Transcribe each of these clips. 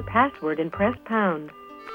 password and press pound.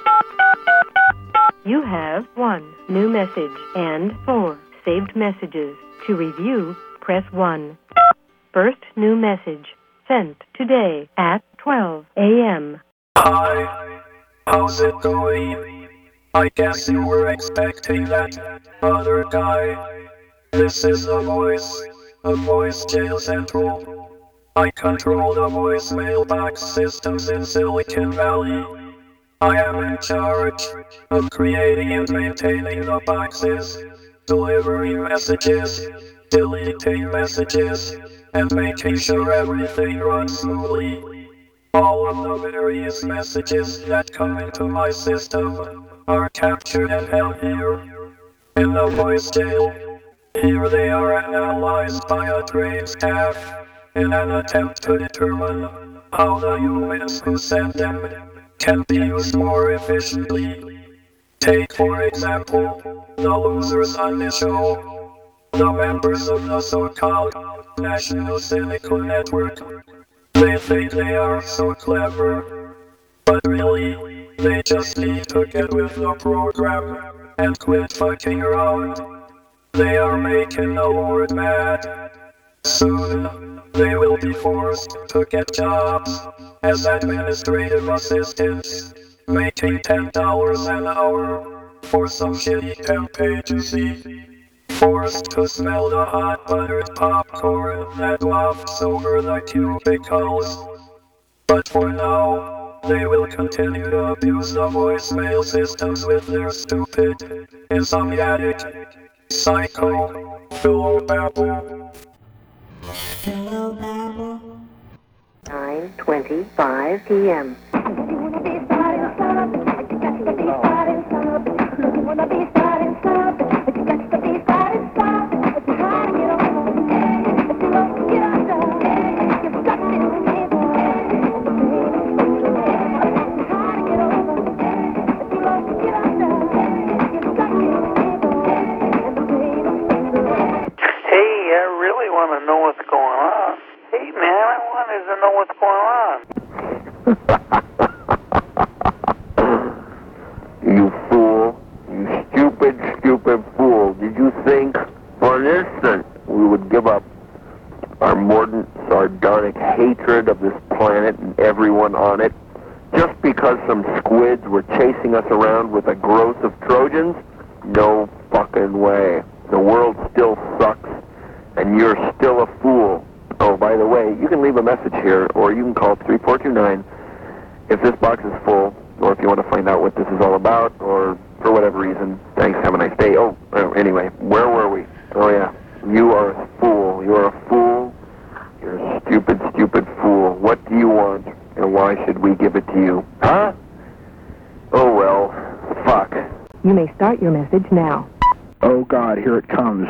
You have 1 new message and 4 saved messages. To review, press 1. First new message sent today at 12 a.m. Hi, how's it going? I guess you were expecting that other guy. This is a voice jail central. I control the voicemail box systems in Silicon Valley. I am in charge of creating and maintaining the boxes, delivering messages, deleting messages, and making sure everything runs smoothly. All of the various messages that come into my system are captured and held here in the voice jail. Here they are analyzed by a trained staff in an attempt to determine how the humans who send them can be used more efficiently. Take, for example, the losers on this show, the members of the so-called National Cynical Network. They think they are so clever, but really, they just need to get with the program and quit fucking around. They are making the world mad. Soon, they will be forced to get jobs as administrative assistants, making $10 an hour for some shitty temp agency. Forced to smell the hot buttered popcorn that wafts over the cubicles. But for now, they will continue to abuse the voicemail systems with their stupid, insomniac, psycho, philobabble. 9:25 p.m. Know what's going on. Hey, man, I wanted to know what's going on. You fool. You stupid fool. Did you think for an instant we would give up our mordant, sardonic hatred of this planet and everyone on it just because some squids were chasing us around with a gross of Trojans? No fucking way. The world still sucks. And you're still a fool. Oh, by the way, you can leave a message here, or you can call 3429 if this box is full, or if you want to find out what this is all about, or for whatever reason. Thanks, have a nice day. Anyway, where were we? Oh, yeah. You are a fool. You're a fool. You're a stupid fool. What do you want, and why should we give it to you? Huh? Oh, well, fuck. You may start your message now. Oh, God, here it comes.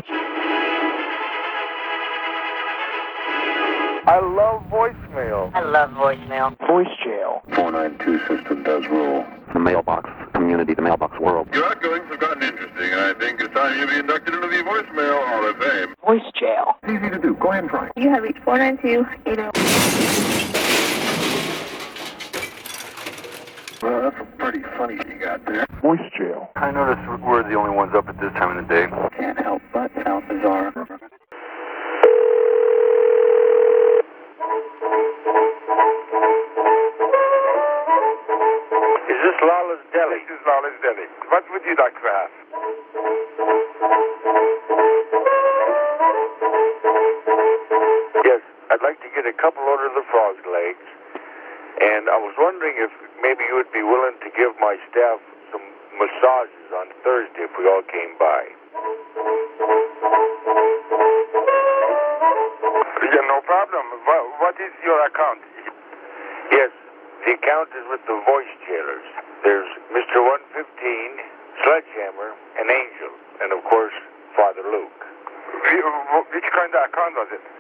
I love voicemail. I love voicemail. Voice jail. 492 system does rule. The mailbox community, the mailbox world. Your outgoings have gotten interesting, and I think it's time you be inducted into the voicemail Hall of Fame. Voice jail. It's easy to do. Go ahead and try. You have reached 492-80. Well, that's a pretty funny you got there. Voice jail. I notice we're the only ones up at this time of the day. Can't help but sound bizarre. Is this Lawless Deli? This is Lawless Deli. What would you like to have? Yes, I'd like to get a couple orders of frog legs. And I was wondering if maybe you would be willing to give my staff some massages on Thursday if we all came by. Yeah, no problem. What is your account? Yes, the account is with the voice jailers. There's Mr. 115, Sledgehammer, and Angel, and of course, Father Luke. Which kind of account was it?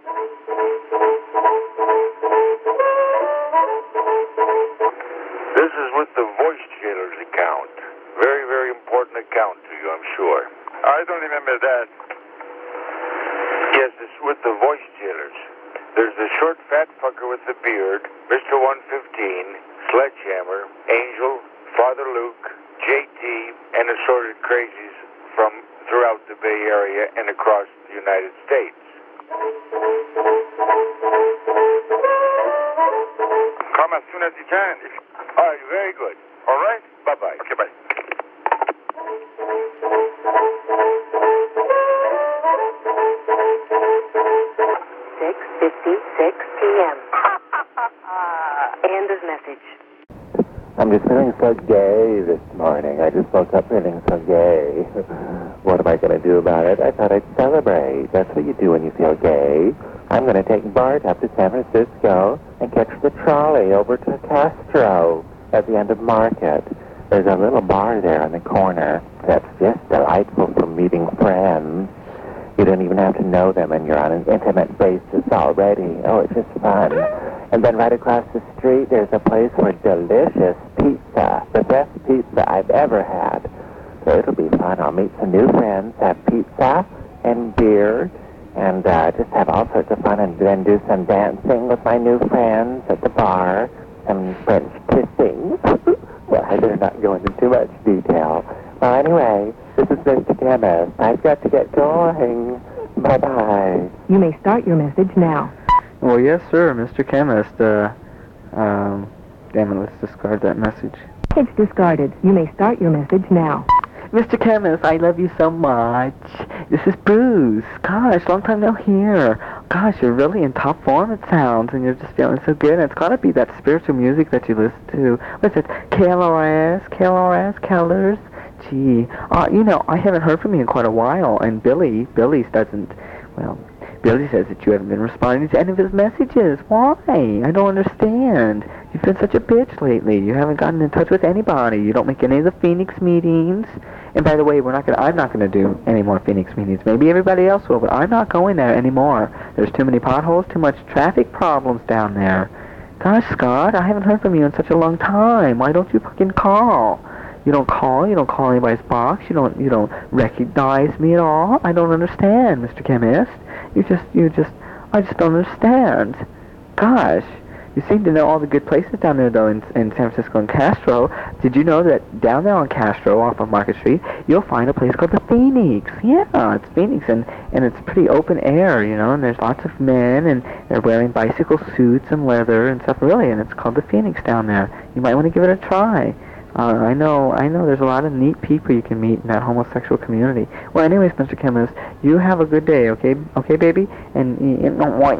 This is with the voice jailers account. Very, very important account to you, I'm sure. I don't remember that. Yes, it's with the voice jailers. There's the short, fat fucker with the beard, Mr. 115, Sledgehammer, Angel, Father Luke, JT, and assorted crazies from throughout the Bay Area and across the United States. Come as soon as you can. All right, very good. All right? Bye-bye. Okay, bye. 6:56 p.m. End of message. I'm just feeling so gay this morning. I just woke up feeling so gay. What am I going to do about it? I thought I'd celebrate. That's what you do when you feel gay. I'm going to take Bart up to San Francisco and catch the trolley over to Castro at the end of Market. There's a little bar there on the corner that's just delightful for meeting friends. You don't even have to know them, and you're on an intimate basis already. Oh, it's just fun. And then right across the street, there's a place for delicious pizza, the best pizza I've ever had. So it'll be fun. I'll meet some new friends, have pizza and beer, and just have all sorts of fun, and then do some dancing with my new friends at the bar, some French kissing. Well, I better not go into too much detail. Well, anyway, this is Mr. Chemist. I've got to get going. Bye-bye. You may start your message now. Well, yes, sir, Mr. Chemist. Damn it, let's discard that message. It's discarded. You may start your message now. Mr. Chemist, I love you so much. This is Bruce. Gosh, long time no hear. Gosh, you're really in top form, it sounds, and you're just feeling so good. And it's got to be that spiritual music that you listen to. What's it? KLRS, Kellers. Gee, you know, I haven't heard from you in quite a while, and Billy says that you haven't been responding to any of his messages. Why? I don't understand. You've been such a bitch lately. You haven't gotten in touch with anybody. You don't make any of the Phoenix meetings. And by the way, I'm not gonna do any more Phoenix meetings. Maybe everybody else will, but I'm not going there anymore. There's too many potholes, too much traffic problems down there. Gosh, Scott, I haven't heard from you in such a long time. Why don't you fucking call? You don't call anybody's box, you don't recognize me at all. I don't understand, Mr. Chemist. I just don't understand. Gosh, you seem to know all the good places down there, though, in San Francisco and Castro. Did you know that down there on Castro, off of Market Street, you'll find a place called the Phoenix? Yeah, it's Phoenix, and it's pretty open air, you know, and there's lots of men, and they're wearing bicycle suits and leather and stuff, really, and it's called the Phoenix down there. You might want to give it a try. I know there's a lot of neat people you can meet in that homosexual community. Well, anyways, Mr. Chemist, you have a good day, okay? Okay, baby? And you want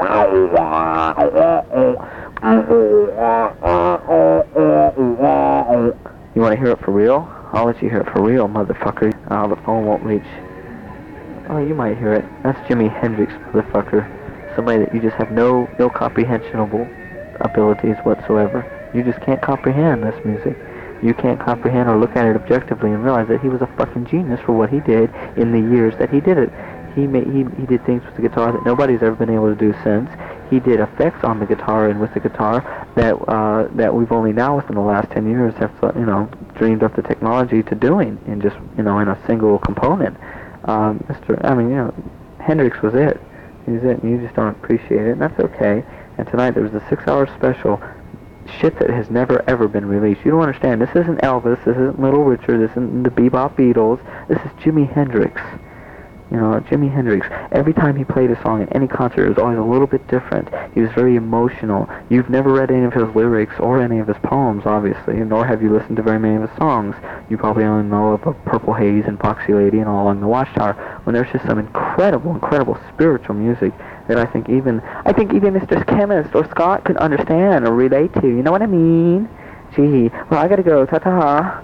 to hear it for real? I'll let you hear it for real, motherfucker. The phone won't reach. Oh, you might hear it. That's Jimi Hendrix, motherfucker. Somebody that you just have no comprehensionable abilities whatsoever. You just can't comprehend this music. You can't comprehend or look at it objectively and realize that he was a fucking genius for what he did in the years that he did it. He did things with the guitar that nobody's ever been able to do since. He did effects on the guitar and with the guitar that we've only now within the last 10 years have dreamed up the technology to doing in just in a single component. Hendrix was it. He's it, and you just don't appreciate it, and that's okay. And tonight there was a 6-hour special. Shit that has never ever been released. You don't understand. This isn't Elvis. This isn't Little Richard. This isn't the Bebop Beatles. This is Jimi Hendrix. You know, Jimi Hendrix. Every time he played a song at any concert, it was always a little bit different. He was very emotional. You've never read any of his lyrics or any of his poems, obviously, nor have you listened to very many of his songs. You probably only know of Purple Haze and Foxy Lady and All Along the Watchtower, when there's just some incredible spiritual music that I think even Mr. Chemist or Scott could understand or relate to. You know what I mean? Gee, well, I gotta go. Ta-ta.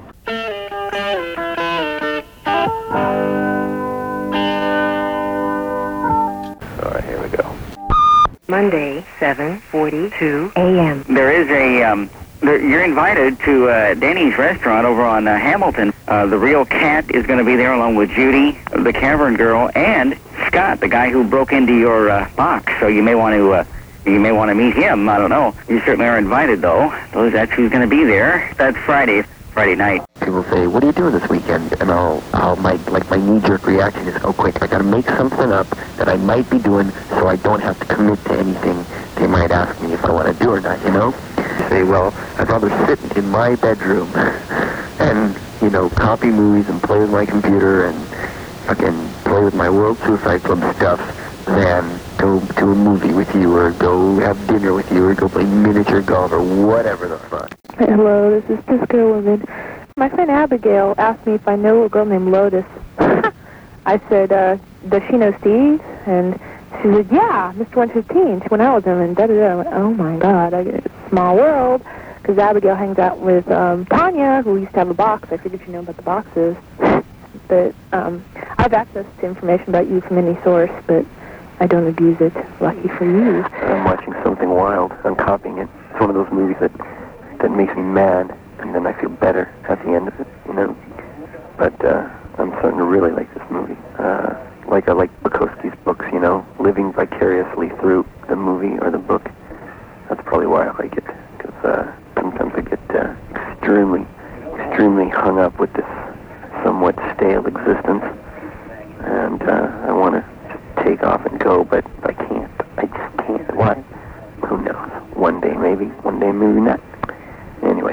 All right, here we go. Monday, 7:42 a.m. There is you're invited to Denny's restaurant over on Hamilton. The Real Cat is going to be there along with Judy, the Cavern Girl, and Scott, the guy who broke into your box. So you may want to meet him. I don't know. You certainly are invited, though. That's who's going to be there. That's Friday night. People say, "What are you doing this weekend?" And my knee-jerk reaction is, "Oh, quick! I got to make something up that I might be doing, so I don't have to commit to anything they might ask me if I want to do or not." You know. say, well, I'd rather sit in my bedroom and, you know, copy movies and play with my computer and fucking play with my World Suicide Club stuff than go to a movie with you or go have dinner with you or go play miniature golf or whatever the fuck. Hello, this is Disco Woman. My friend Abigail asked me if I know a girl named Lotus. I said, does she know Steve? And she said, yeah, Mr. 115. She went out with him and da-da-da. I went, oh my God, it's a small world. Because Abigail hangs out with Tanya, who used to have a box. I figured you know about the boxes. But I have access to information about you from any source, but I don't abuse it. Lucky for you. I'm watching Something Wild. I'm copying it. It's one of those movies that makes me mad, and then I feel better at the end of it, you know. But I'm starting to really like this movie. Like I like Bukowski's books, you know, living vicariously through the movie or the book. That's probably why I like it, because sometimes I get extremely hung up with this somewhat stale existence, and I want to just take off and go, but I can't. I just can't. Why? Who knows? One day maybe not. Anyway.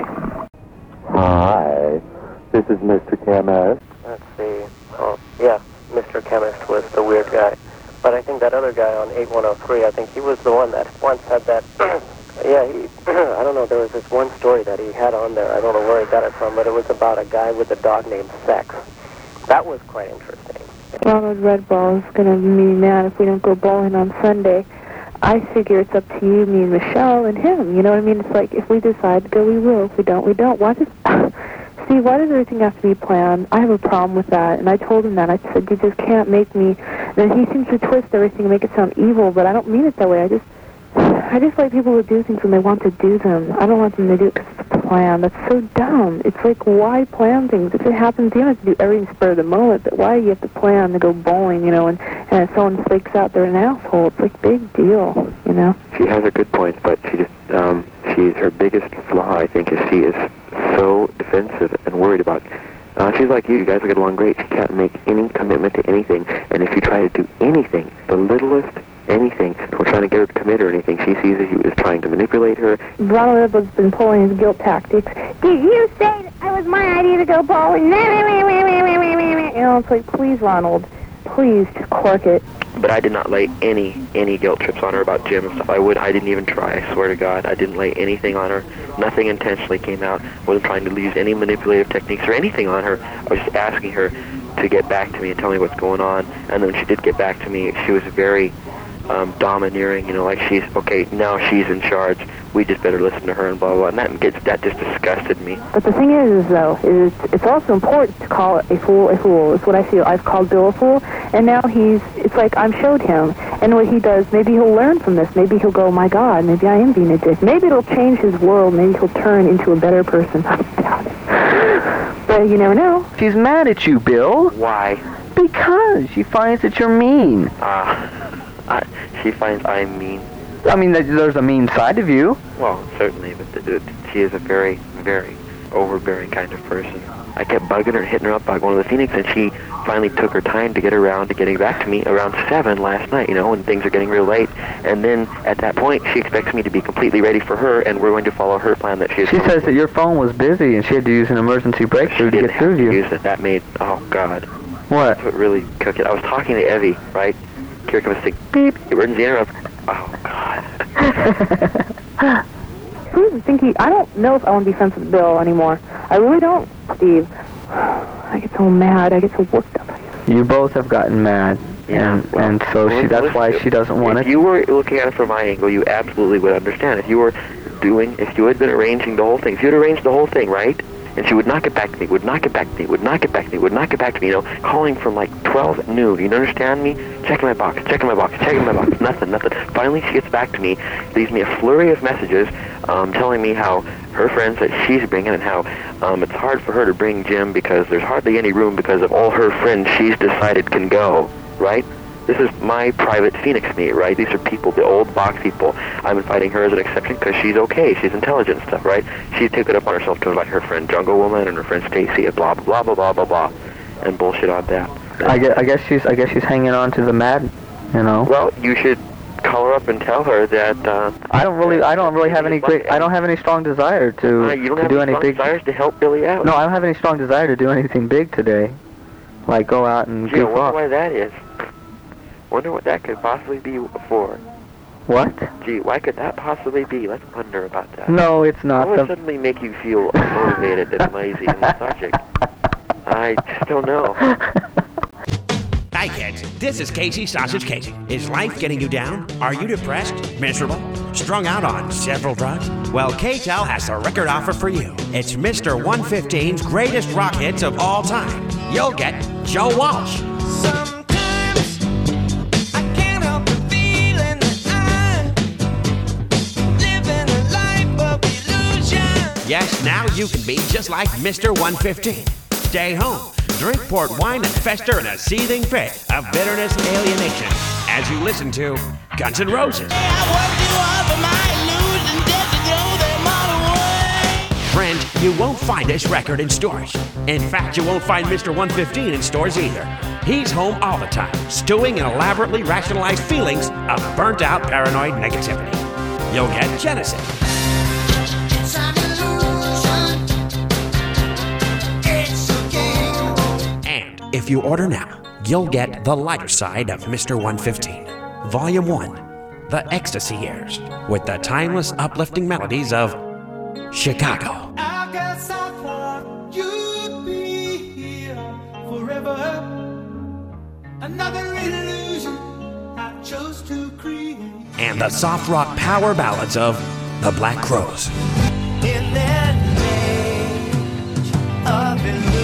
Hi, this is Mr. Chemist. Let's see. Oh, yeah, Mr. Chemist was the weird guy. But I think that other guy on 8103, I think he was the one that once had that... yeah, I don't know, there was this one story that he had on there. I don't know where he got it from, but it was about a guy with a dog named Sex. That was quite interesting. Ronald Redball is going to be mad if we don't go bowling on Sunday. I figure it's up to you, me, and Michelle, and him. You know what I mean? It's like, if we decide to go, we will. If we don't, we don't. Why does everything have to be planned? I have a problem with that. And I told him that. I said, you just can't make me... And he seems to twist everything and make it sound evil, but I don't mean it that way. I just like people who do things when they want to do them. I don't want them to do it because it's a plan. That's so dumb. It's like, why plan things? If it happens, you don't have to do everything spur of the moment, but why do you have to plan to go bowling, you know, and if someone flakes out, they're an asshole. It's like, big deal, you know? She has her good points, but her biggest flaw, I think, is she is so defensive and worried about... she's like you guys will get along great. She can't make any commitment to anything, and if you try to do anything, the littlest anything, we're trying to get her to commit or anything, she sees that you is trying to manipulate her. Ronald has been pulling his guilt tactics. Did you say that it was my idea to go bowling? You know, it's like, please, Ronald, please, just cork it. But I did not lay any guilt trips on her about Jim and stuff. I didn't even try, I swear to God. I didn't lay anything on her. Nothing intentionally came out. I wasn't trying to use any manipulative techniques or anything on her. I was just asking her to get back to me and tell me what's going on. And then when she did get back to me, she was very domineering, you know, like she's, okay, now she's in charge. We just better listen to her and blah, blah, blah. And that just disgusted me. But the thing is though, it's also important to call a fool a fool. It's what I feel. I've called Bill a fool, and now it's like I've showed him. And what he does, maybe he'll learn from this. Maybe he'll go, oh my God, maybe I am being a dick. Maybe it'll change his world. Maybe he'll turn into a better person. I doubt it. But you never know. She's mad at you, Bill. Why? Because she finds that you're mean. She finds I'm mean. I mean, there's a mean side of you. Well, certainly, but she is a very, very overbearing kind of person. I kept bugging her and hitting her up about going to the Phoenix, and she finally took her time to get around to getting back to me around 7 last night, you know, when things are getting real late. And then, at that point, she expects me to be completely ready for her, and we're going to follow her plan that she says that your phone was busy, and she had to use an emergency breakthrough to get through to you. Use it. That made, oh, God. What? That's what really cooked it. I was talking to Evie, right? Here comes the beep, emergency interrupt. Oh, God. I don't know if I want to be friends with Bill anymore. I really don't, Steve. I get so mad. I get so worked up. You both have gotten mad. Yeah. And so that's why she doesn't want it. If you were looking at it from my angle, you absolutely would understand. If you had been arranging the whole thing, if you had arranged the whole thing, right? And she would not get back to me, would not get back to me, would not get back to me, would not get back to me, you know, calling from like 12 at noon, you understand me? Checking my box, nothing. Finally, she gets back to me, leaves me a flurry of messages telling me how her friends that she's bringing and how it's hard for her to bring Jim because there's hardly any room because of all her friends she's decided can go, right? This is my private Phoenix meet, right? These are people, the old box people. I'm inviting her as an exception because she's okay. She's intelligent and stuff, right? She took it up on herself to invite her friend Jungle Woman and her friend Stacy and blah, blah, blah, blah, blah, blah, and bullshit on that. I guess she's hanging on to the mad, you know? Well, you should call her up and tell her that. I don't really have any strong desire to you don't have do any any strong big desires to help Billy out. No, I don't have any strong desire to do anything big today. Like go out and Gee, I goof wonder off. why that is. Wonder what that could possibly be for. What? Gee, why could that possibly be? Let's ponder about that. No, it's not. What would suddenly make you feel unmotivated and lazy and lethargic? I just don't know. Hi kids, this is Casey Sausage Casey. Is life getting you down? Are you depressed, miserable, strung out on several drugs? Well, KTEL has a record offer for you. It's Mr. 115's greatest rock hits of all time. You'll get Joe Walsh. Yes, now you can be just like Mr. 115. Stay home, drink port wine, and fester in a seething pit of bitterness and alienation as you listen to Guns N' Roses. Friends, you won't find this record in stores. In fact, you won't find Mr. 115 in stores either. He's home all the time, stewing in elaborately rationalized feelings of burnt-out paranoid negativity. You'll get Genesis. If you order now, you'll get the lighter side of Mr. 115, Volume 1, The Ecstasy Years, with the timeless, uplifting melodies of Chicago. I guess I thought you'd be here forever. Another illusion I chose to create. And the soft rock power ballads of The Black Crowes. In that age of illusion.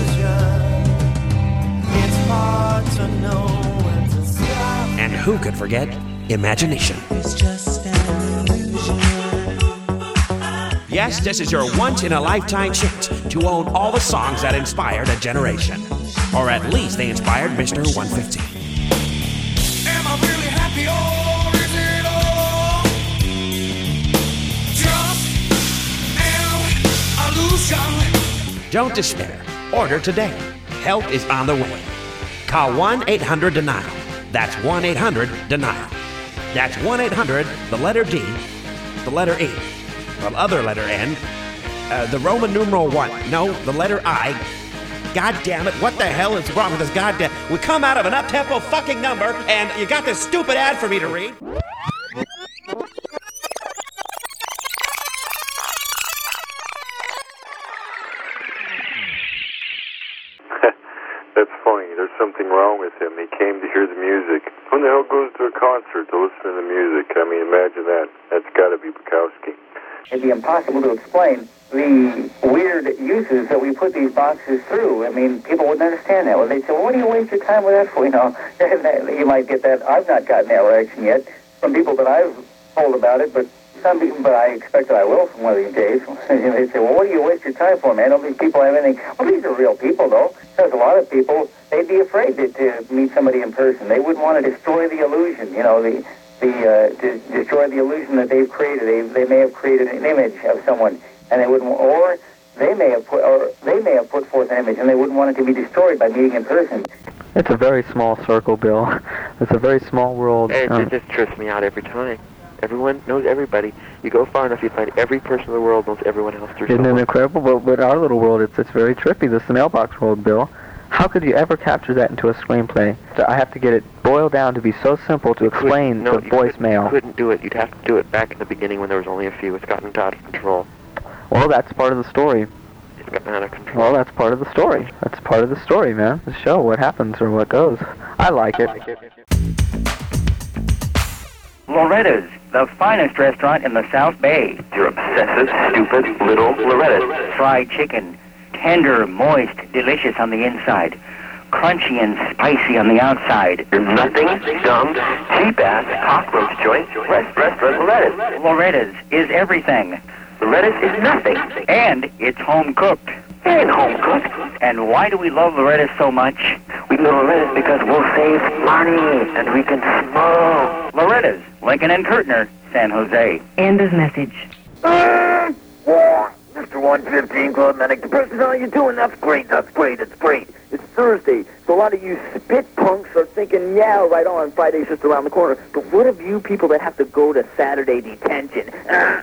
And who could forget Imagination? It's just an illusion. Yes, this is your once-in-a-lifetime chance to own all the songs that inspired a generation. Or at least they inspired Mr. 115. Am I really happy or is it all just an illusion? Don't despair. Order today. Help is on the way. Call 1-800-DENIAL. That's 1-800-DENIAL. That's 1-800, the letter D, the letter E, the other letter N, the Roman numeral 1. No, the letter I. God damn it, what the hell is wrong with this goddamn... We come out of an up-tempo fucking number, and you got this stupid ad for me to read? That's funny. There's something wrong with him. He came to hear the music. Who the hell goes to a concert to listen to the music? I mean, imagine that. That's got to be Bukowski. It'd be impossible to explain the weird uses that we put these boxes through. I mean, people wouldn't understand that. Well, they'd say, well, what do you waste your time with that for? You know, you might get that. I've not gotten that reaction yet from people that I've told about it, but some people, but I expect that I will from one of these days. They say, well, what do you waste your time for, man? Don't these people have anything? Well, these are real people, though. Because a lot of people, they'd be afraid to meet somebody in person. They wouldn't want to destroy the illusion, you know, to destroy the illusion that they've created. They may have created an image of someone, and they wouldn't, or they may have put forth an image, and they wouldn't want it to be destroyed by meeting in person. It's a very small circle, Bill. It's a very small world. It just trips me out every time. Everyone knows everybody. You go far enough, you find every person in the world knows everyone else. Isn't it incredible? But our little world, it's very trippy. This is the mailbox world, Bill. How could you ever capture that into a screenplay? So I have to get it boiled down to be so simple to explain the voicemail. You couldn't do it. You'd have to do it back in the beginning when there was only a few. It's gotten out of control. Well, that's part of the story. It's gotten out of control. Well, that's part of the story. That's part of the story, man. The show, what happens or what goes. I like it. Loretta's, the finest restaurant in the South Bay. You're obsessive, stupid, little Loretta. Fried chicken, tender, moist, delicious on the inside. Crunchy and spicy on the outside. You're nothing, dumb, cheap-ass cockroach joint. Restaurant Loretta's. Loretta's is everything. Loretta's is nothing. And it's home-cooked. And home-cooked. And why do we love Loretta's so much? We love Loretta's because we'll save money and we can smoke. Loretta's, Lincoln and Kirtner, San Jose. End of message. Mr. 115, Club Medic, the person, how you doing? That's great, it's great. It's Thursday. So a lot of you spit punks are thinking, yeah, right on, Friday's just around the corner. But what of you people that have to go to Saturday detention?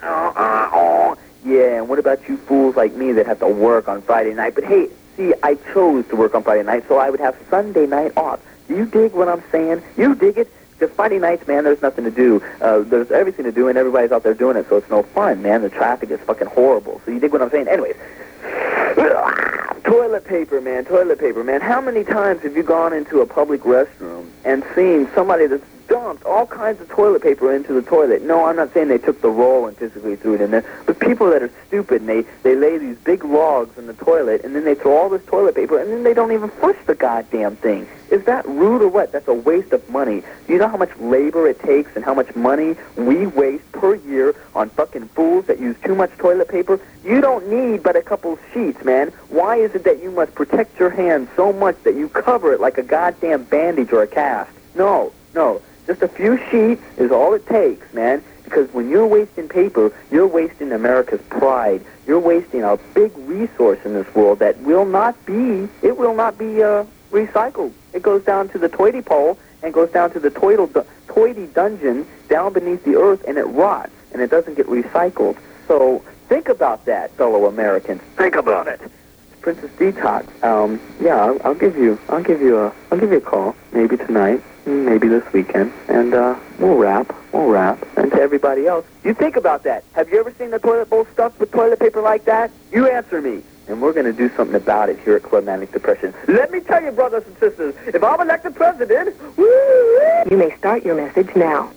Yeah, and what about you fools like me that have to work on Friday night? But hey, see, I chose to work on Friday night, so I would have Sunday night off. Do you dig what I'm saying? You dig it? Because Friday nights, man, there's nothing to do. There's everything to do, and everybody's out there doing it, so it's no fun, man. The traffic is fucking horrible. So you dig what I'm saying? Anyways, toilet paper, man, toilet paper, man. How many times have you gone into a public restroom and seen somebody that's dumped all kinds of toilet paper into the toilet? No, I'm not saying they took the roll and physically threw it in there, but people that are stupid, and they lay these big logs in the toilet, and then they throw all this toilet paper, and then they don't even flush the goddamn thing. Is that rude or what? That's a waste of money. Do you know how much labor it takes and how much money we waste per year on fucking fools that use too much toilet paper? You don't need but a couple sheets, man. Why is it that you must protect your hands so much that you cover it like a goddamn bandage or a cast? No. Just a few sheets is all it takes, man. Because when you're wasting paper, you're wasting America's pride. You're wasting a big resource in this world that will not be recycled. It goes down to the toity pole and goes down to the toity dungeon down beneath the earth, and it rots, and it doesn't get recycled. So think about that, fellow Americans. Think about it. Princess Detox. Yeah, I'll give you a call, maybe tonight, maybe this weekend, and we'll wrap. And to everybody else, you think about that. Have you ever seen the toilet bowl stuffed with toilet paper like that? You answer me. And we're going to do something about it here at Club Manic Depression. Let me tell you, brothers and sisters, if I'm elected president, woo! You may start your message now.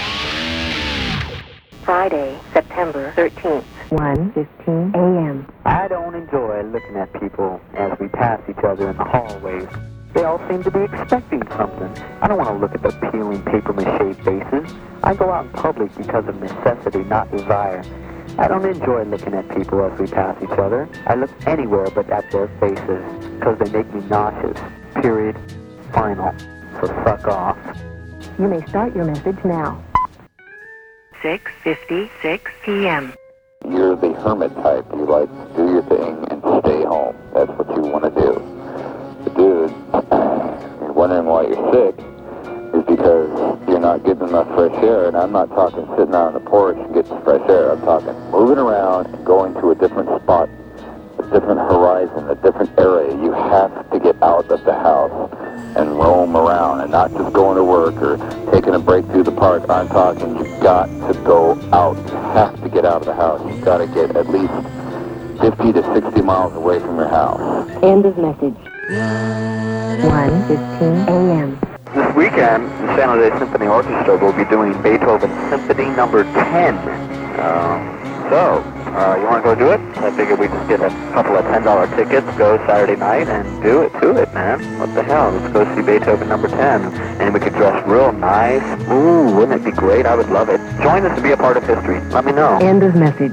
Friday, September 13th, 1:15 a.m. I don't enjoy looking at people as we pass each other in the hallways. They all seem to be expecting something. I don't want to look at their peeling papier-mâché faces. I go out in public because of necessity, not desire. I don't enjoy looking at people as we pass each other. I look anywhere but at their faces, because they make me nauseous. Period. Final. So suck off. You may start your message now. 6:56 p.m. You're the hermit type. You like to do your thing and stay home. That's what you want to do. But dude, you're wondering why you're sick is because you're not getting enough fresh air, and I'm not talking sitting out on the porch and getting fresh air. I'm talking moving around and going to a different spot, a different horizon, a different area. You have to get out of the house and roam around and not just going to work or taking a break through the park. I'm talking you've got to go out. You have to get out of the house. You've got to get at least 50 to 60 miles away from your house. End of message. 1:15 a.m. This weekend, the San Jose Symphony Orchestra will be doing Beethoven Symphony Number 10. You want to go do it? I figured we'd just get a couple of $10 tickets, go Saturday night, and do it to it, man. What the hell? Let's go see Beethoven Number 10. And we could dress real nice. Ooh, wouldn't it be great? I would love it. Join us to be a part of history. Let me know. End of message.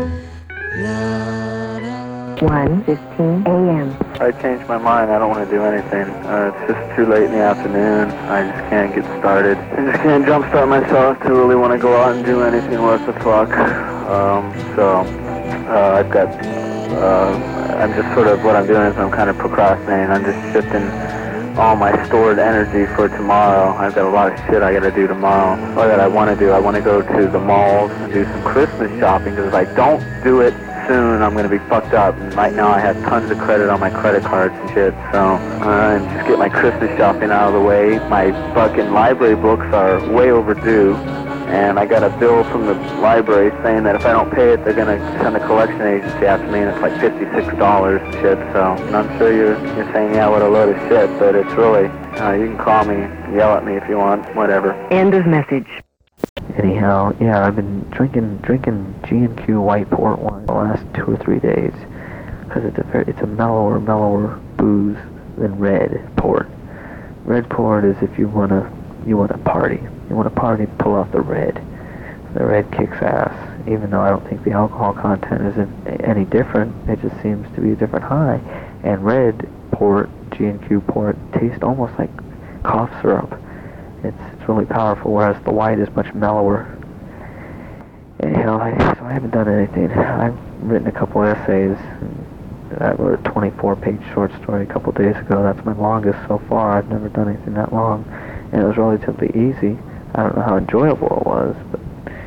1:15 a.m. I changed my mind. I don't want to do anything. It's just too late in the afternoon. I just can't get started. I just can't jumpstart myself to really want to go out and do anything worth the fuck. I've got, I'm just sort of, what I'm doing is I'm kind of procrastinating. I'm just shifting all my stored energy for tomorrow. I've got a lot of shit I got to do tomorrow, or that I want to do. I want to go to the malls and do some Christmas shopping, because if I don't do it soon, I'm going to be fucked up. And right now I have tons of credit on my credit cards and shit, so and just get my Christmas shopping out of the way. My fucking library books are way overdue, and I got a bill from the library saying that if I don't pay it, they're going to send a collection agency after me, and it's like $56 and shit. So, and I'm sure you're saying, yeah, what a load of shit, but it's really, you can call me, yell at me if you want, whatever. End of message. Anyhow, yeah, I've been drinking G&Q white port wine the last 2 or 3 days, because it's a mellower booze than red port. Red port is if you want to party. You want to party, pull out the red. The red kicks ass, even though I don't think the alcohol content is any different. It just seems to be a different high. And red port, G&Q port, tastes almost like cough syrup. It's really powerful, whereas the white is much mellower. Anyhow, so I haven't done anything. I've written a couple essays, I wrote a 24-page short story a couple days ago. That's my longest so far. I've never done anything that long, and it was relatively easy. I don't know how enjoyable it was, but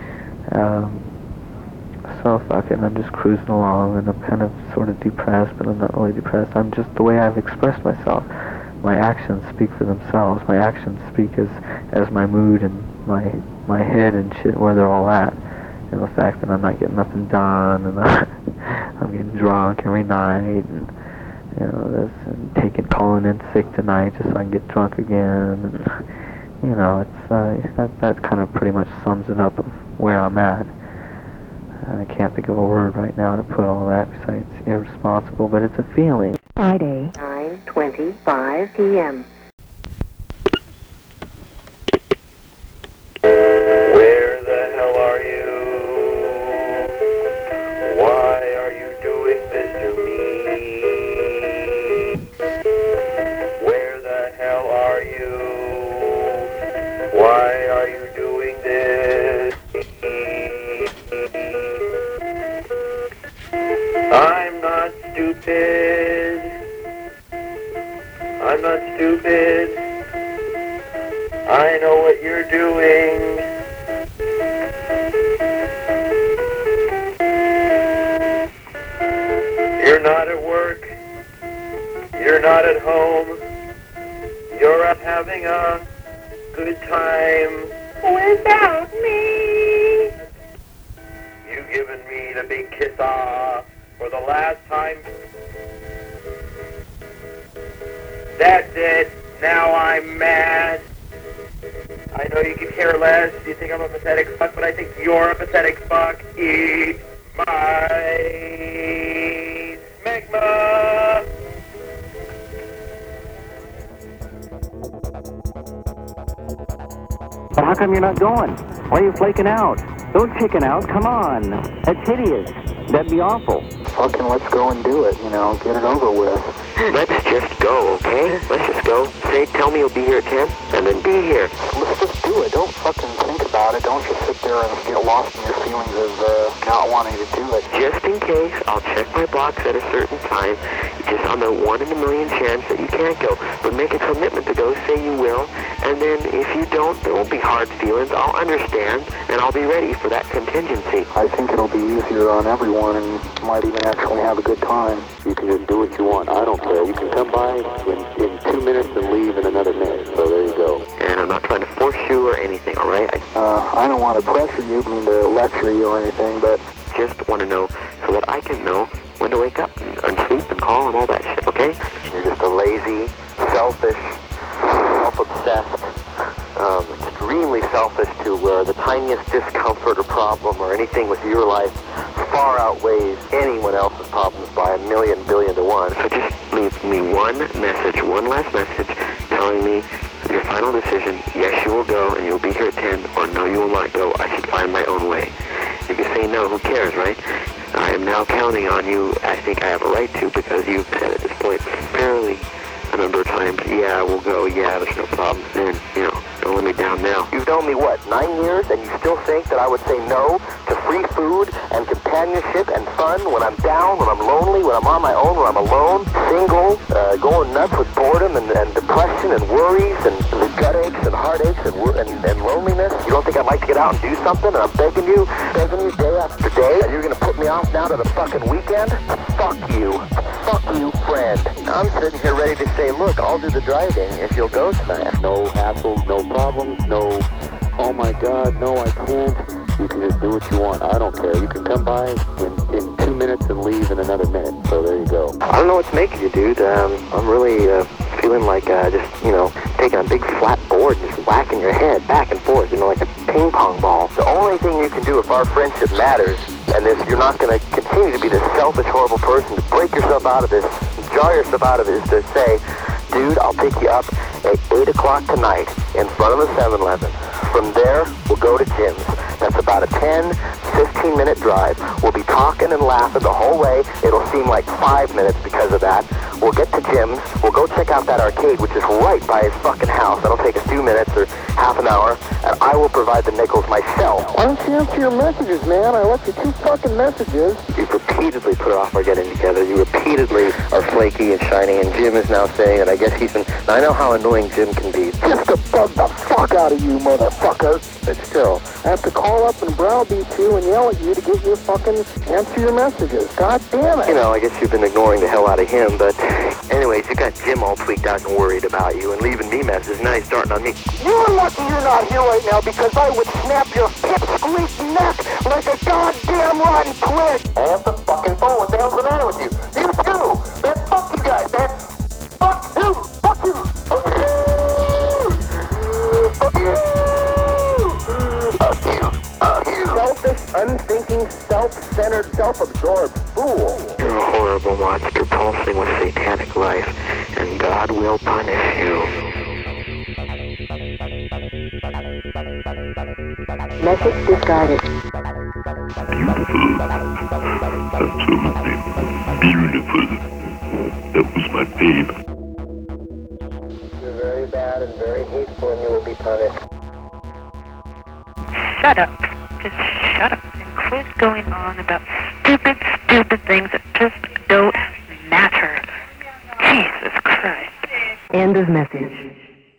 so fuck it. I'm just cruising along, and I'm kind of sort of depressed, but I'm not really depressed. I'm just the way I've expressed myself. My actions speak for themselves. My actions speak as my mood and my head and shit, where they're all at. And the fact that I'm not getting nothing done, and I'm getting drunk every night, and you know this, and calling in sick tonight just so I can get drunk again. And you know, it's that kind of pretty much sums it up of where I'm at. I can't think of a word right now to put all that besides irresponsible, but it's a feeling. Friday, 9:25 p.m. Where the hell are you? Why are you doing this to me? Where the hell are you? Why are you doing this? I'm not stupid. I'm not stupid. I know what you're doing. You're not at work. You're not at home. You're out having a good time without me. You've given me the big kiss off for the last time. That's it. Now I'm mad. I know you can care less. You think I'm a pathetic fuck, but I think you're a pathetic fuck. Eat my smegma. Well, how come you're not going? Why are you flaking out? Don't chicken out. Come on. That's hideous. That'd be awful. Fucking let's go and do it, you know, get it over with. Let's just go, okay? Let's just go. Tell me you'll be here at 10, and then be here. Let's just do it. Don't fucking think about it. Don't just sit there and get lost in your feelings of not wanting to do it. Just in case, I'll check my box at a certain time. Just on the 1 in a million chance that you can't go. But make a commitment to go, say you will, and then if you don't, there won't be hard feelings. I'll understand, and I'll be ready for that contingency. I think it'll be easier on everyone, and you might even actually have a good time. You can just do what you want. I don't care. You can come by in 2 minutes and leave in another minute. So there you go. And I'm not trying to force you or anything, all right? I don't want to pressure you, mean to lecture you or anything, but just want to know so that I can know when to wake up and sleep and call and all that shit, okay? You're just a lazy, selfish, self-obsessed, extremely selfish to where the tiniest discomfort or problem or anything with your life far outweighs anyone else's problems by 1,000,000,000 billion to 1. So just leave me one last message telling me your final decision. Yes, you will go and you'll be here at 10, or no, you will not go. I should find my own way. If you say no, who cares, right? I am now counting on you. I think I have a right to, because you've said at this point fairly a number of times, yeah, we'll go, yeah, there's no problem. Then, you know, don't let me down now. You've known me, what, 9 years, and you still think that I would say no to free food and companionship and fun when I'm down, when I'm lonely, when I'm on my own, when I'm alone, single, going nuts with boredom and depression and worries and gut aches and heartaches and loneliness? You don't think I'd like to get out and do something? And I'm begging you day after day, and you're going to put me off now to the fucking weekend? Fuck you. Fuck you, friend. I'm sitting here ready to say, look, I'll do the driving if you'll go tonight. no hassles, no problems, no, oh my God, no, I can't. You can just do what you want. I don't care. You can come by in 2 minutes and leave in another minute. So there you go. I don't know what's making you, dude. I'm really feeling like just, you know, taking a big flat board and just whacking your head back and forth, you know, like a ping pong ball. The only thing you can do if our friendship matters, and if you're not going to continue to be this selfish, horrible person, to break yourself out of this, jar yourself out of it, is to say, dude, I'll pick you up at 8 o'clock tonight in front of the 7-Eleven. From there, we'll go to Jim's. That's about a 10, 15-minute drive. We'll be talking and laughing the whole way. It'll seem like 5 minutes because of that. We'll get to Jim's. We'll go check out that arcade, which is right by his fucking house. That'll take a few minutes or half an hour, and I will provide the nickels myself. Why don't you answer your messages, man? I left you 2 fucking messages. You've repeatedly repeatedly put off our getting together. You repeatedly are flaky and shiny, and Jim is now saying that I guess he's been... Now, I know how annoying Jim can be. Just to bug the fuck out of you, motherfucker. But still, I have to call up and browbeat you and yell at you to get your fucking answer your messages. God damn it. you know, I guess you've been ignoring the hell out of him, but anyways, you got Jim all tweaked out and worried about you and leaving me messages. Now he's starting on me. You're lucky you're not here right now because I would snap your pipsqueak neck like a goddamn rotten twig. I have the fucking phone. What the hell's the matter with you? You too. Man, fuck you guys, man. Fuck you. Fuck you. Fuck you. Fuck you. Fuck you. Fuck you. Selfish, unthinking, self-centered, self-absorbed fool. You're a horrible monster pulsing with satanic life, and God will punish you. Message discarded. Beautiful. That was my babe. You're very bad and very hateful, and you will be punished. Shut up. Just shut up and quit going on about stupid things that just don't matter. Jesus Christ. End of message.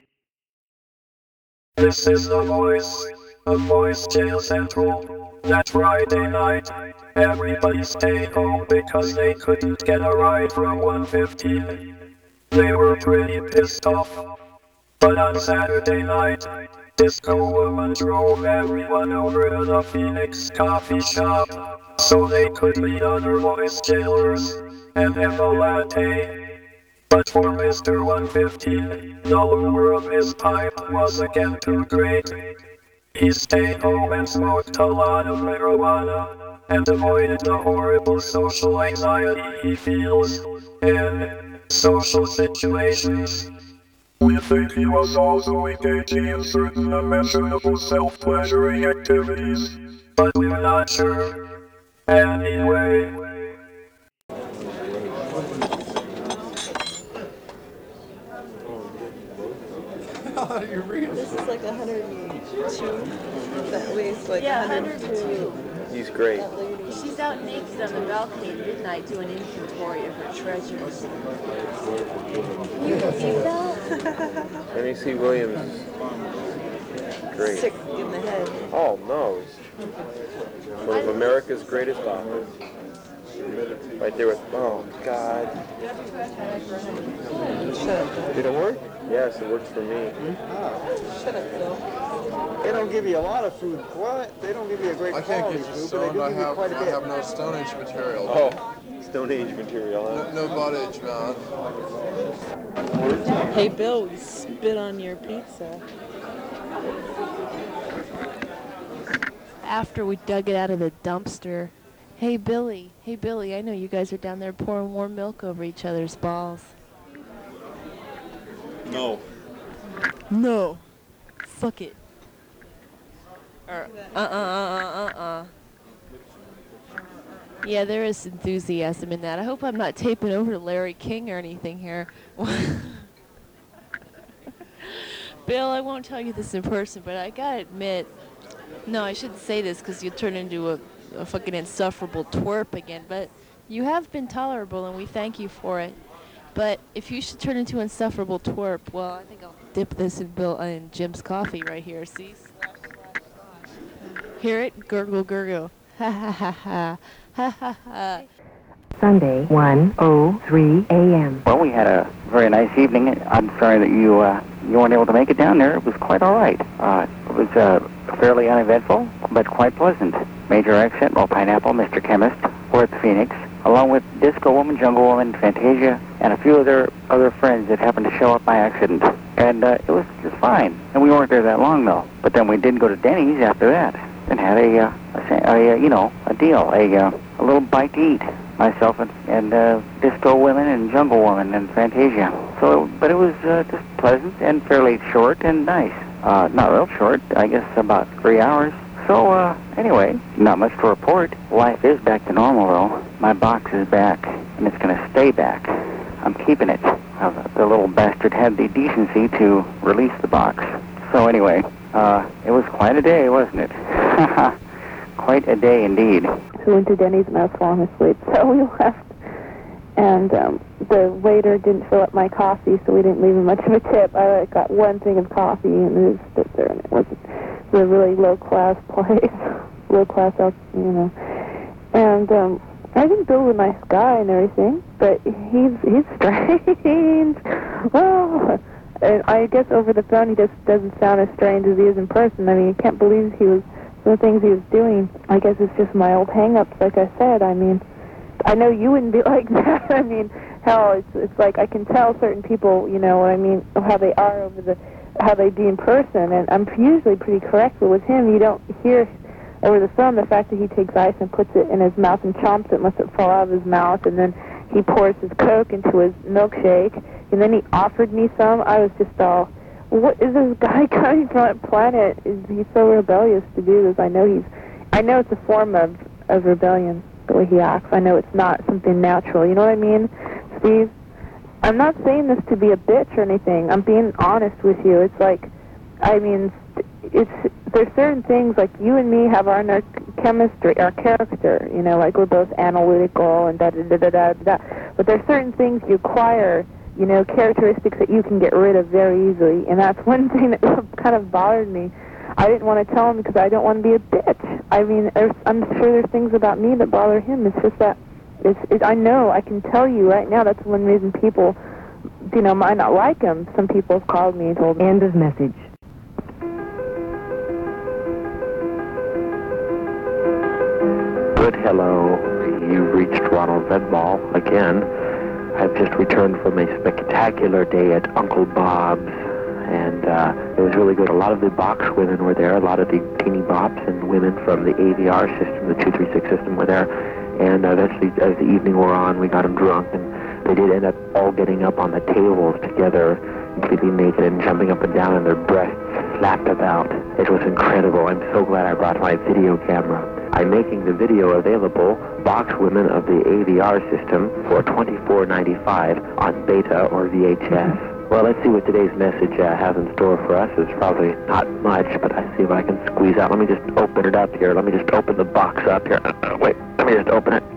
This is the voice jail central. That Friday night, everybody stayed home because they couldn't get a ride from 115. They were pretty pissed off. But on Saturday night, Disco Woman drove everyone over to the Phoenix coffee shop so they could meet other voice jailers and have a latte. But for Mr. 115, the lure of his pipe was again too great. He stayed home and smoked a lot of marijuana and avoided the horrible social anxiety he feels in social situations. We think he was also engaging in certain unmentionable self-pleasuring activities, but we're not sure. Anyway. This is like 102. That weighs like 102. He's great. She's out naked on the balcony at midnight doing inventory of her treasures. You can see that? M.E.C. Williams. Great. Sick in the head. Oh, no. He's one of America's greatest authors. Right there with, oh, God. Shut up. Did it work? Yes, it works for me. Shut up, Phil. They don't give you a lot of food. What? They don't give you a great quality food, but they do give you quite a bit. I have no Stone Age material. Oh, Stone Age material, huh? No buttage, man. Hey, Bill, we spit on your pizza. After we dug it out of the dumpster. Hey, Billy, I know you guys are down there pouring warm milk over each other's balls. No. No. Fuck it. Or, Yeah, there is enthusiasm in that. I hope I'm not taping over to Larry King or anything here. Bill, I won't tell you this in person, but I gotta admit, no, I shouldn't say this because you'll turn into a fucking insufferable twerp again, but you have been tolerable and we thank you for it. But if you should turn into insufferable twerp, well, I think I'll dip this in Jim's coffee right here. See? Hear it? Gurgle, gurgle. Ha ha ha ha. Ha ha ha. Sunday, 1:03 a.m. Well, we had a very nice evening. I'm sorry that you weren't able to make it down there. It was quite all right. It was fairly uneventful, but quite pleasant. Major X, Sentinel Pineapple, Mr. Chemist, were at the Phoenix, along with Disco Woman, Jungle Woman, Fantasia, and a few other friends that happened to show up by accident. And it was just fine. And we weren't there that long, though. But then we did go to Denny's after that and had a deal, a little bite to eat. Myself and Disco Women and Jungle Woman and Fantasia. So, but it was just pleasant and fairly short and nice. Not real short, I guess about 3 hours. So, anyway, not much to report. Life is back to normal, though. My box is back, and it's going to stay back. I'm keeping it. The little bastard had the decency to release the box. So, anyway, it was quite a day, wasn't it? Quite a day indeed. So we went to Denny's and I was falling asleep. So we left. And the waiter didn't fill up my coffee, so we didn't leave him much of a tip. I got one thing of coffee and it stood there, and it was a really low-class place. Low-class, you know. And I think Bill's a nice guy and everything, but he's strange. Well, and I guess over the phone he just doesn't sound as strange as he is in person. I mean, I can't believe the things he was doing. I guess it's just my old hang-ups, like I said. I mean, I know you wouldn't be like that. I mean, hell, it's like I can tell certain people, you know what I mean, how they are how they be in person, and I'm usually pretty correct, but with him, you don't hear over the phone the fact that he takes ice and puts it in his mouth and chomps it, lets it fall out of his mouth, and then he pours his Coke into his milkshake, and then he offered me some. I was just all, what is this guy coming from a planet? Is he so rebellious to do this? I know it's a form of rebellion, the way he acts. I know it's not something natural. You know what I mean, Steve? I'm not saying this to be a bitch or anything. I'm being honest with you. It's like, I mean, there's certain things, like you and me have our chemistry, our character, you know, like we're both analytical and da-da-da-da-da-da. But there's certain things you acquire, you know, characteristics that you can get rid of very easily. And that's one thing that kind of bothered me. I didn't want to tell him because I don't want to be a bitch. I mean, I'm sure there's things about me that bother him. It's just that, I know, I can tell you right now, that's one reason people, you know, might not like him. Some people have called me and told me. End of message. Good hello. You've reached Ronald Vedball again. I've just returned from a spectacular day at Uncle Bob's, and it was really good. A lot of the box women were there, a lot of the teeny bops and women from the AVR system, the 236 system were there, and eventually as the evening wore on, we got them drunk, and they did end up all getting up on the tables together, completely naked and jumping up and down, and their breasts flapped about. It was incredible. I'm so glad I brought my video camera. I'm making the video available, Box Women of the AVR system, for $24.95 on beta or VHS. Well, let's see what today's message has in store for us. It's probably not much, but I see what I can squeeze out. Let me just open it up here. Let me just open the box up here. Wait, let me just open it.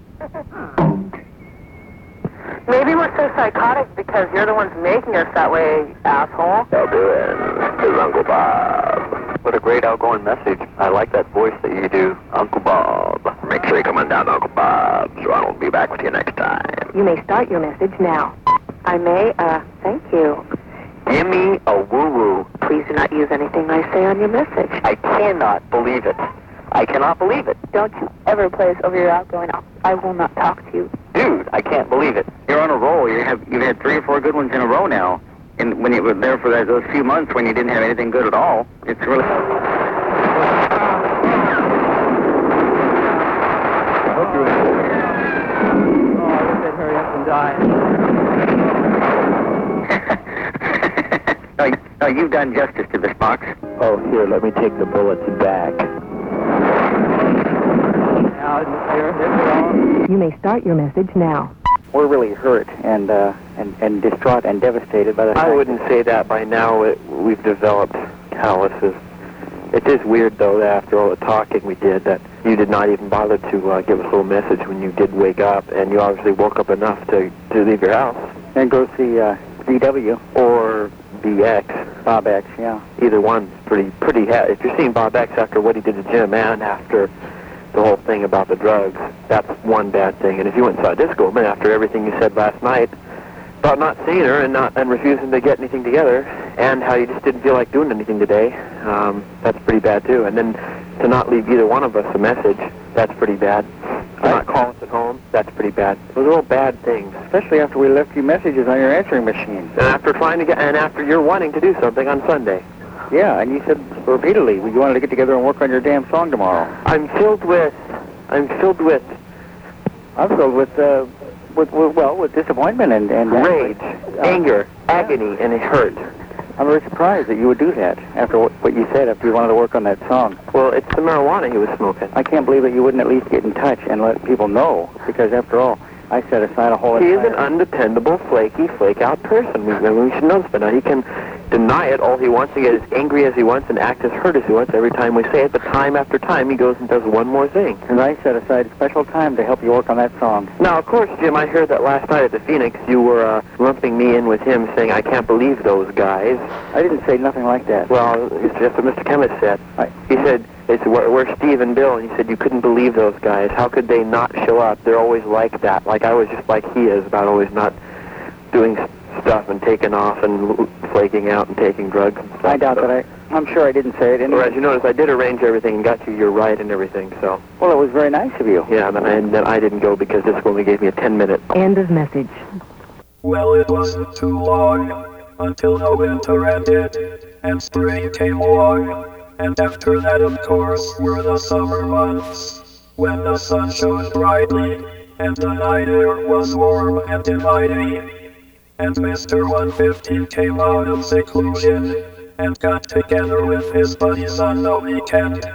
Maybe we're so psychotic because you're the ones making us that way, asshole. How doing? It's Uncle Bob. What a great outgoing message. I like that voice that you do, Uncle Bob. Make sure you come on down to Uncle Bob's. Ronald will be back with you next time. You may start your message now. I may, thank you. Give me a woo-woo. Please do not use anything I say on your message. I cannot believe it. I cannot believe it. Don't you ever play us over your outgoing. I will not talk to you. Dude, I can't believe it. You're on a roll. You've had 3 or 4 good ones in a row now. And when you were there for those few months when you didn't have anything good at all, it's really... I hope you're Oh, I wish they'd hurry up and die. No, you've done justice to this box. Oh, here, let me take the bullets back. You may start your message now. We're really hurt and distraught and devastated by the fact I wouldn't say that. By now we've developed calluses. It is weird, though, that after all the talking we did, that you did not even bother to give us a little message when you did wake up, and you obviously woke up enough to leave your house. And go see VW. Or BX. Bob X, yeah. Either one's pretty if you're seeing Bob X after what he did to Jim and after the whole thing about the drugs, that's one bad thing. And if you went and saw Disco Man after everything you said last night about not seeing her and refusing to get anything together, and how you just didn't feel like doing anything today, that's pretty bad too. And then to not leave either one of us a message, that's pretty bad. To not call us at home, that's pretty bad. Those are all bad things. Especially after we left you messages on your answering machine. And after you're wanting to do something on Sunday. Yeah, and you said repeatedly you wanted to get together and work on your damn song tomorrow. I'm filled with disappointment and rage, anger, agony, and hurt. I'm very surprised that you would do that after what you said, after you wanted to work on that song. Well, it's the marijuana he was smoking. I can't believe that you wouldn't at least get in touch and let people know, because after all, I set aside a whole... He is an undependable, flaky, flake-out person. We should know this, but now he can deny it all he wants, to get as angry as he wants and act as hurt as he wants every time we say it, but time after time he goes and does one more thing. And I set aside special time to help you work on that song. Now, of course, Jim, I heard that last night at the Phoenix you were lumping me in with him, saying, I can't believe those guys. I didn't say nothing like that. Well, it's just what Mr. Chemist said. He said, where's Steve and Bill? And he said, you couldn't believe those guys. How could they not show up? They're always like that. Like I was just like he is, about always not doing stuff and taking off and flaking out and taking drugs and stuff. I doubt that. I'm sure I didn't say it. Anyway. Whereas you notice I did arrange everything and got you your ride and everything, so. Well, it was very nice of you. Yeah, and then I didn't go because this only gave me a 10-minute. End of message. Well, it wasn't too long until the winter ended and spring came along. And after that, of course, were the summer months, when the sun shone brightly and the night air was warm and inviting. And Mr. 115 came out of seclusion and got together with his buddies on the weekend.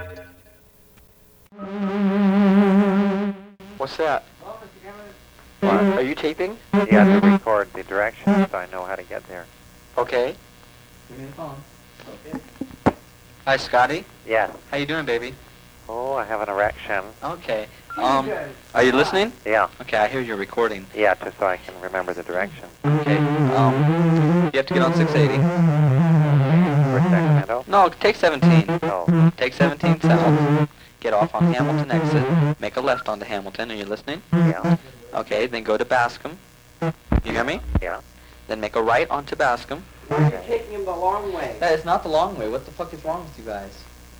What's that? What? Are you taping? You have to record the directions so I know how to get there. Okay. Give me the phone. Okay. Hi, Scotty. Yes. How you doing, baby? Oh, I have an erection. Okay. Are you listening? Yeah. Okay, I hear you're recording. Yeah, just so I can remember the directions. Okay. You have to get on 680. For Sacramento? No, take 17. Oh. Take 17 south. Get off on Hamilton exit. Make a left onto Hamilton. Are you listening? Yeah. Okay, then go to Bascom. You hear me? Yeah. Then make a right onto Bascom. Why are you taking him the long way? That is not the long way. What the fuck is wrong with you guys?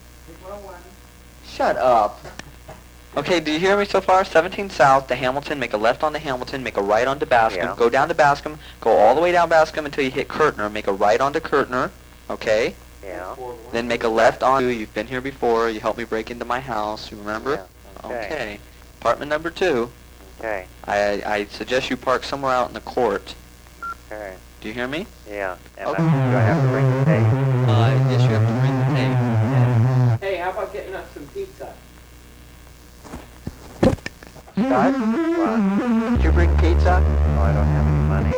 Shut up. Okay, do you hear me so far? 17 south to Hamilton, make a left onto Hamilton, make a right onto Bascom, Yeah. go down to Bascom, go all the way down Bascom until you hit Kirtner, make a right onto Kirtner, okay? Yeah. Then make a left onto, you've been here before, you helped me break into my house, you remember? Yeah. Okay. Apartment number 2. Okay. I suggest you park somewhere out in the court. Okay. Do you hear me? Yeah. And Okay. do I have to bring the tape? Yes, you have to bring the tape. Hey, how about getting us some pizza? Scott? What? Did you bring pizza? Oh, I don't have any money.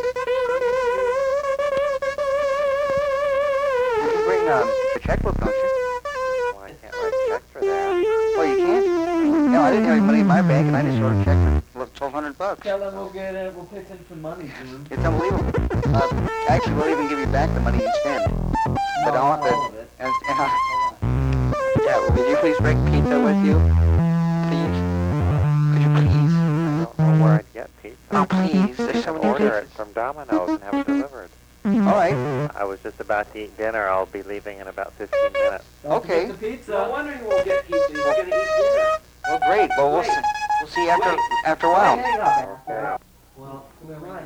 You bring the checkbook, don't you? Well, I can't write a check for that. Oh, you can't? No, I didn't have any money in my bank, and I just wrote a check for $1,200. Tell them we'll pitch in some money, June. It's unbelievable. Actually, we'll even give you back the money you spend. But I want all of it. Yeah, well, would you please bring pizza with you? Please? Could you please? I don't know where I'd get pizza. Oh, please. There's You so can many order people. it from Domino's and have it delivered. All right. I was just about to eat dinner. I'll be leaving in about 15 minutes. Okay. Get the pizza. No wonder you won't get pizza. You're going to eat dinner. Well, great. Well, we'll see after a while. Hang up. Well, we're right.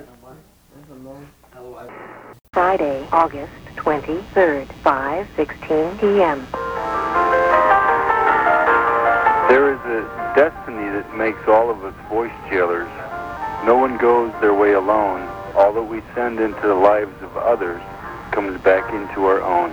Friday, August 23rd, 5:16 p.m. There is a destiny that makes all of us voice jailers. No one goes their way alone. All that we send into the lives of others comes back into our own.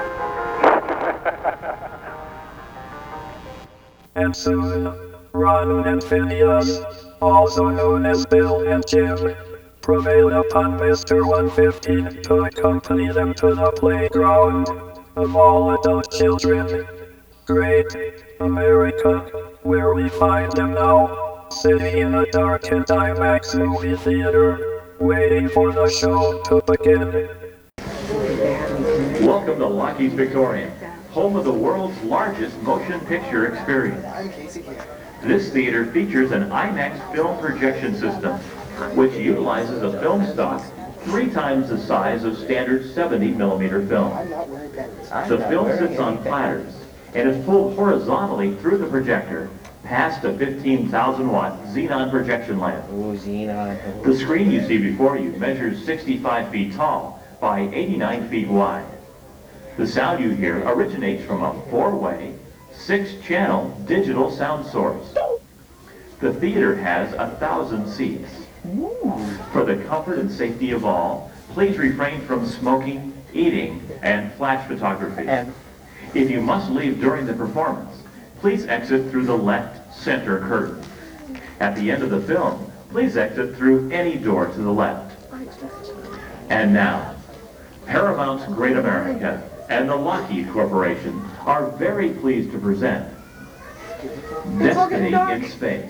And soon, Ron and Phineas, also known as Bill and Jim, prevailed upon Mr. 115 to accompany them to the playground of all adult children. Great America, where we find them now, sitting in a darkened IMAX movie theater, waiting for the show to begin. Welcome to Lockheed's Victorian, home of the world's largest motion picture experience. This theater features an IMAX film projection system, which utilizes a film stock 3 times the size of standard 70mm film. The film sits on platters and is pulled horizontally through the projector past a 15,000-watt xenon projection lamp. The screen you see before you measures 65 feet tall by 89 feet wide. The sound you hear originates from a 4-way, 6-channel digital sound source. The theater has 1,000 seats. For the comfort and safety of all, please refrain from smoking, eating, and flash photography. If you must leave during the performance, please exit through the left center curtain. At the end of the film, please exit through any door to the left. And now, Paramount's Great America and the Lockheed Corporation are very pleased to present Destiny in Space.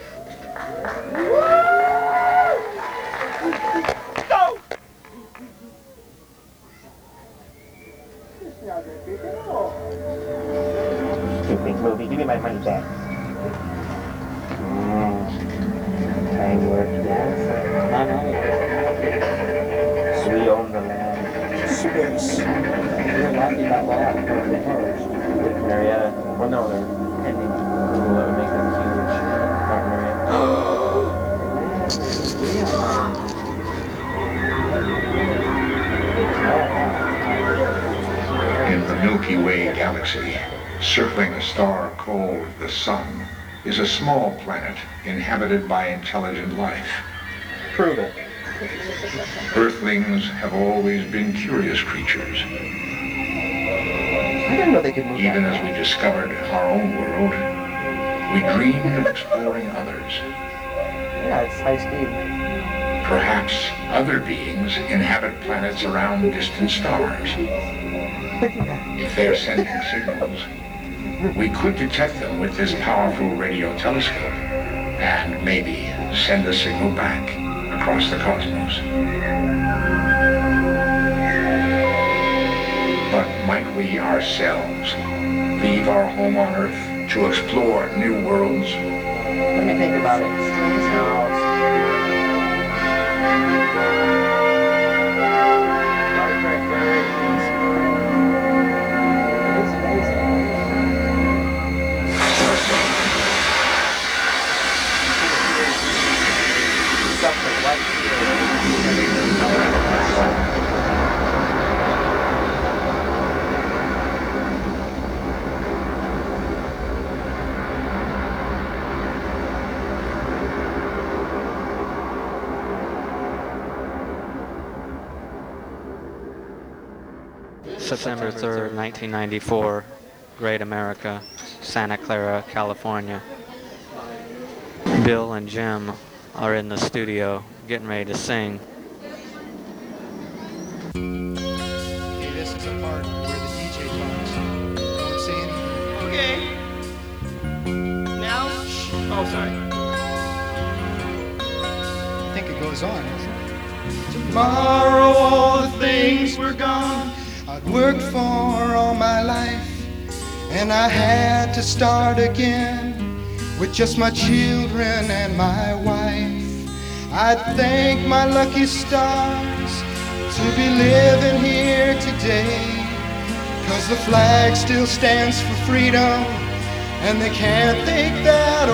Stupid movie. Give me my money back. Time work, yes. So we own the land. Space. We're lucky that law for the first. Marietta. Well, no, they're ending. We'll make them huge. Martin In the Milky Way galaxy, circling a star called the Sun, is a small planet inhabited by intelligent life. Prove it. Earthlings have always been curious creatures. I didn't know they could move. Even as we discovered our own world, we dreamed of exploring others. Yeah, it's high speed. Perhaps other beings inhabit planets around distant stars. If they're sending signals, we could detect them with this powerful radio telescope and maybe send a signal back across the cosmos. But might we ourselves leave our home on Earth to explore new worlds? Let me think about it. September 3rd, 1994, Great America, Santa Clara, California. Bill and Jim are in the studio getting ready to sing. Okay, this is a part where the DJ talks. Don't say anything. Okay. Now? Oh, sorry. I think it goes on, doesn't it? Tomorrow all the things were gone I'd worked for all my life, and I had to start again with just my children and my wife. I thank my lucky stars to be living here today, 'cause the flag still stands for freedom, and they can't take that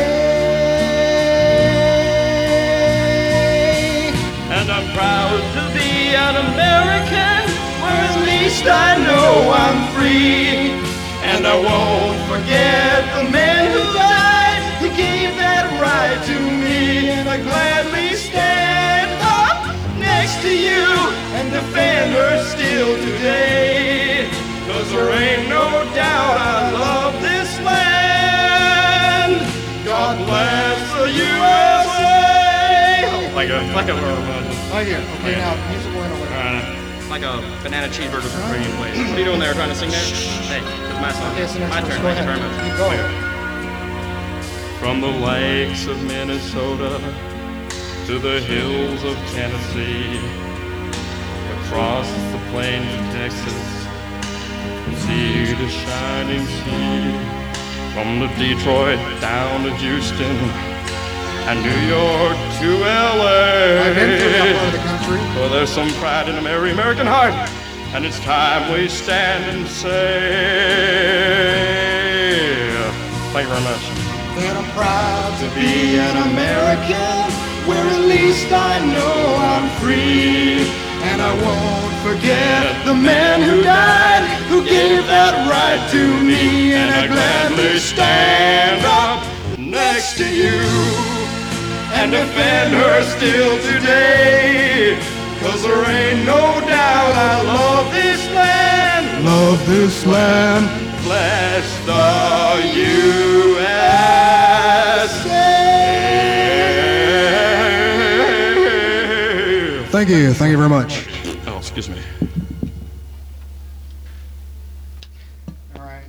away. And I'm proud to be an American, where at least I know I'm free. And I won't forget the men who died, who gave that right to me. And I gladly stand up next to you and defend her still today. 'Cause there ain't no doubt I love this land. God bless the USA. Like a Right here. Okay, now, music went away. like a banana cheeseburger for Korean place. What are you doing there, trying to sing there? Hey, it's my song. Yes, my turn. go Thank you ahead. very much. Keep going. From the lakes of Minnesota to the hills of Tennessee, across the plains of Texas, from sea to shining sea, from the Detroit down to Houston, and New York to LA. I've been to that part of the country. Well, there's some pride in the merry American heart, and it's time we stand and say, thank you very much. That I'm proud to be an American, where at least I know I'm free. And I won't forget the men who died, who gave that right to me. And I gladly stand up next to you and defend her still today. 'Cause there ain't no doubt I love this land. Love this land. Bless the USA. Thank you very much. Oh, Excuse me. All right.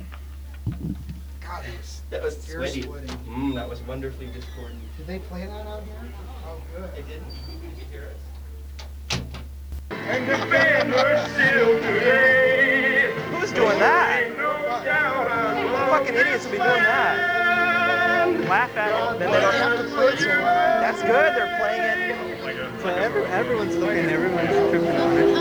God, That was sweaty. sweating. That was wonderfully discordant. Did they play that out here? Oh, good. They didn't. Did you hear us? And the band was still today. Who's doing that? Fucking idiots will be doing that. Laugh at it, then they don't have to play it. That's good, they're playing it. So everyone's looking, everyone's tripping on it.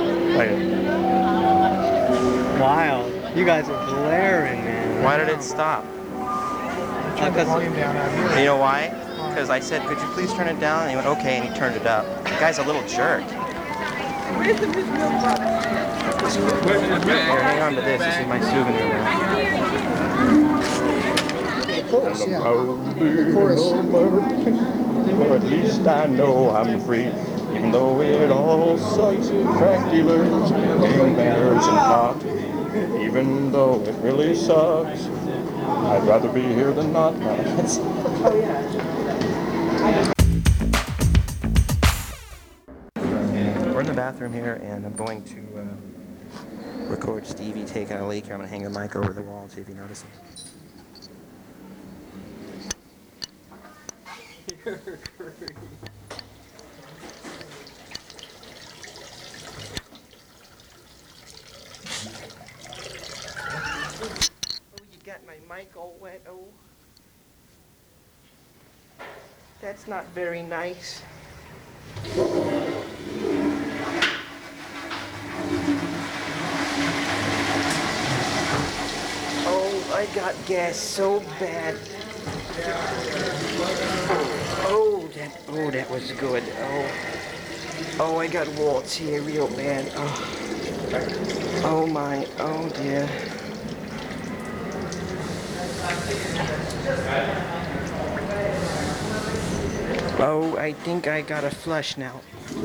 Wild. You guys are blaring, man. Why did it stop? Turn the volume down out here. You know why? Because I said, could you please turn it down? And he went, okay, and he turned it up. The guy's a little jerk. Where's the Miss Milk product? Here, hang on to this. This is my souvenir now. Chorus, yeah. Or at least I know I'm free, even though it all sucks. Crack dealers, gangbangers, and pot. Even though it really sucks, I'd rather be here than not. Oh yeah. We're in the bathroom here, and I'm going to record Stevie taking a leak here. I'm going to hang the mic over the wall and see if you notice it. Oh, you got my mic all wet, oh. That's not very nice. Oh, I got gas so bad. Oh, that was good. Oh, I got warts here real bad. Oh my, oh dear. Oh, I think I gotta flush now.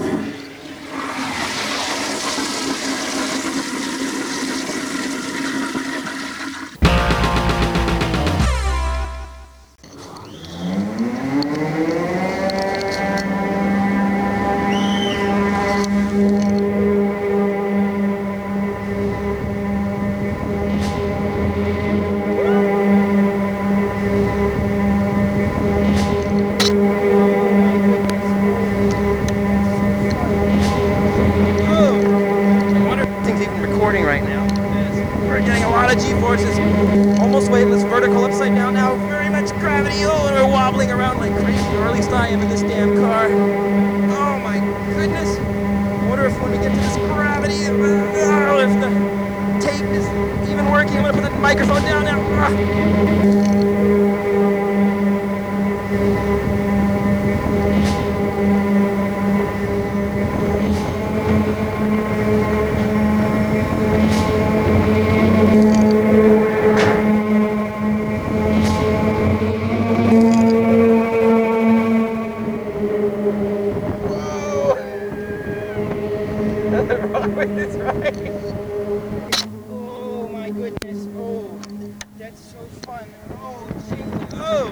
G-forces, almost weightless, vertical, upside down now, very much gravity, and we're wobbling around like crazy, or at least I am in this damn car. Oh my goodness. I wonder if when we get to this gravity, if the tape is even working. I'm gonna put the microphone down now. That's right. Oh my goodness. Oh, that's so fun. Oh, Jesus. Oh.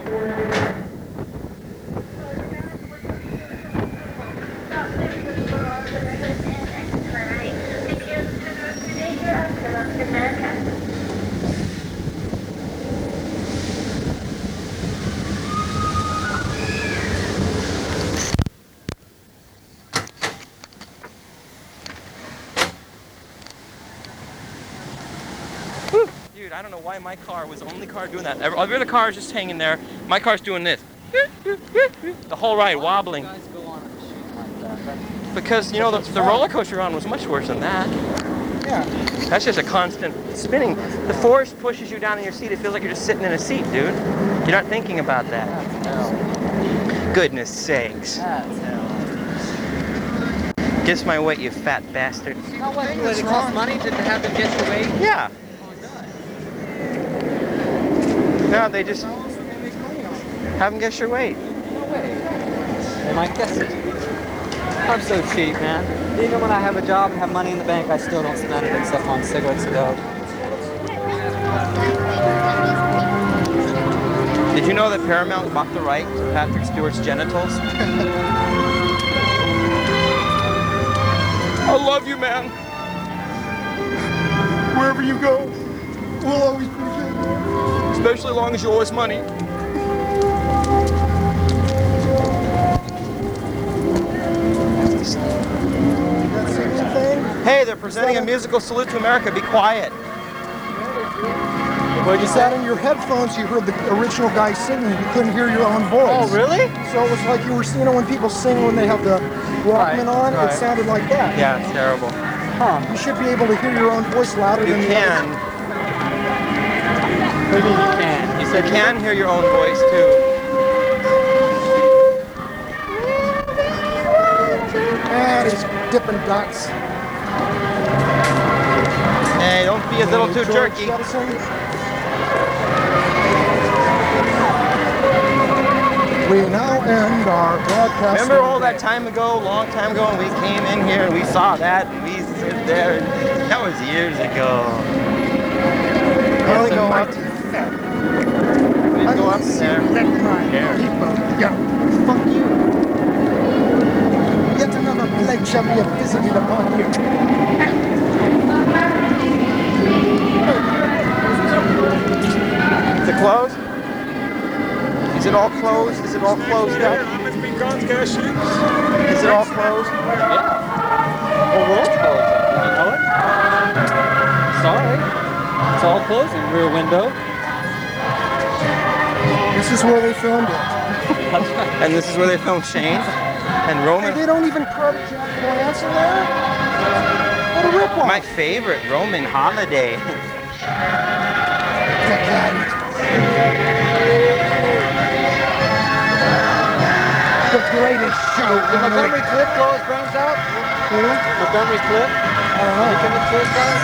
Dude, I don't know why my car was the only car doing that. Every other car is just hanging there. My car's doing this. The whole ride wobbling. Because, you know, the roller coaster on was much worse than that. Yeah. That's just a constant spinning. The force pushes you down in your seat. It feels like you're just sitting in a seat, dude. You're not thinking about that. Goodness sakes. Guess my weight, you fat bastard. No, what? Does it cost money to have them get your weight? Yeah. No, they just have them guess your weight. No way. They might guess it. I'm so cheap, man. Even when I have a job and have money in the bank, I still don't spend it except on cigarettes and dope. Did you know that Paramount bought the right to Patrick Stewart's genitals? I love you, man. Wherever you go, we'll always be there. Especially as long as you owe us money. Hey, they're presenting a musical salute to America. Be quiet. Well, you sat in your headphones, you heard the original guy singing, you couldn't hear your own voice. Oh, really? So it was like you were, when people sing when they have the Walkman on, it sounded like that. Yeah, it's terrible. Huh, you should be able to hear your own voice louder than You the can. other. What do you mean you can? You said you can hear your own voice, too. Ah, these Dippin' Dots. Hey, don't be a little too jerky. We now end our broadcast. Remember all that time ago, long time ago, when we came in here and we saw that and we stood there? That was years ago. I'll go up. We go up there. Yeah, fuck you. Yet another plague shall be visited upon you. Is it closed? Is it all closed? Is it all closed up? Is it all closed? Yeah. The world's closed. Did you know it? Sorry. It's all closed in Rear Window. This is where they filmed it. And this is where they filmed Shane and Roman. Hey, they don't even credit Jack Lance in there? What a ripoff. My favorite, Roman Holiday. The greatest show. Did Montgomery Cliff blow his brains out? Montgomery Cliff? I don't know. He committed suicide?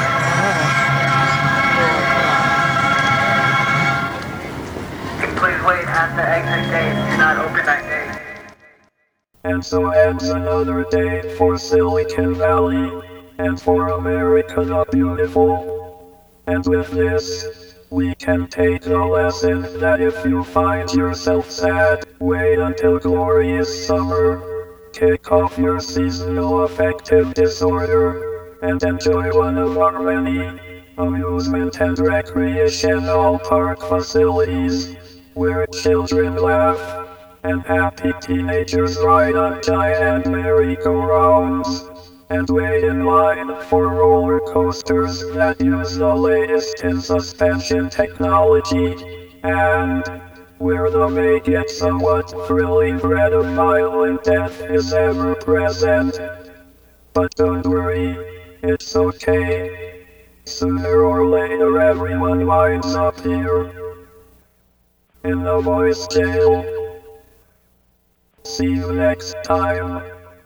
Please wait at the exit gate. Do not open that gate. And so ends another day for Silicon Valley and for America the beautiful. And with this, we can take the lesson that if you find yourself sad, wait until glorious summer. Kick off your seasonal affective disorder and enjoy one of our many amusement and recreational park facilities where children laugh and happy teenagers ride on giant merry-go-rounds and wait in line for roller coasters that use the latest in suspension technology, and where the may get somewhat thrilling bread of violent death is ever present. But don't worry, it's okay. Sooner or later everyone winds up here in the voice jail. See you next time.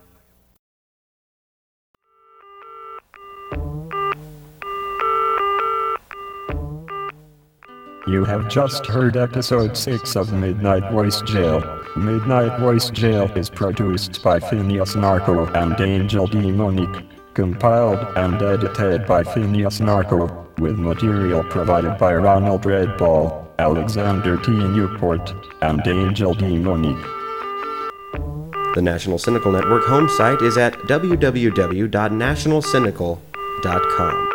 You have just heard episode 6 of Midnight Voice Jail. Midnight Voice Jail is produced by Phineas Narco and Angel D. Monique. Compiled and edited by Phineas Narco, with material provided by Ronald Redball, Alexander T. Newport, and Angel D. Monique. The National Cynical Network home site is at www.nationalcynical.com.